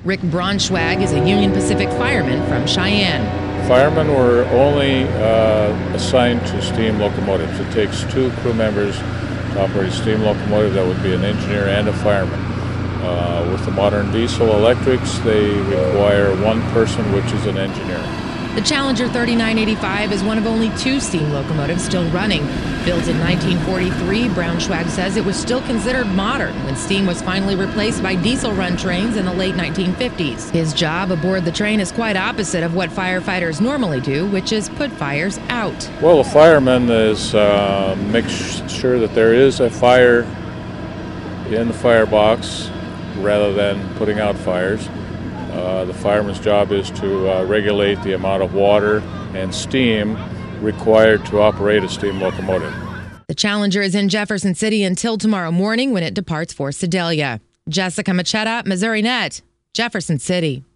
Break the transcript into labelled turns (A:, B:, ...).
A: Rick Braunschweig is a Union Pacific fireman from Cheyenne.
B: Firemen were only assigned to steam locomotives. It takes 2 crew members to operate a steam locomotive. That would be an engineer and a fireman. With the modern diesel electrics, they require 1 person, which is an engineer.
A: The Challenger 3985 is one of only 2 steam locomotives still running. Built in 1943, Braunschweig says it was still considered modern when steam was finally replaced by diesel-run trains in the late 1950s. His job aboard the train is quite opposite of what firefighters normally do, which is put fires out.
B: Well, a fireman is makes sure that there is a fire in the firebox rather than putting out fires. The fireman's job is to regulate the amount of water and steam required to operate a steam locomotive.
A: The Challenger is in Jefferson City until tomorrow morning when it departs for Sedalia. Jessica Machetta, Missouri Net, Jefferson City.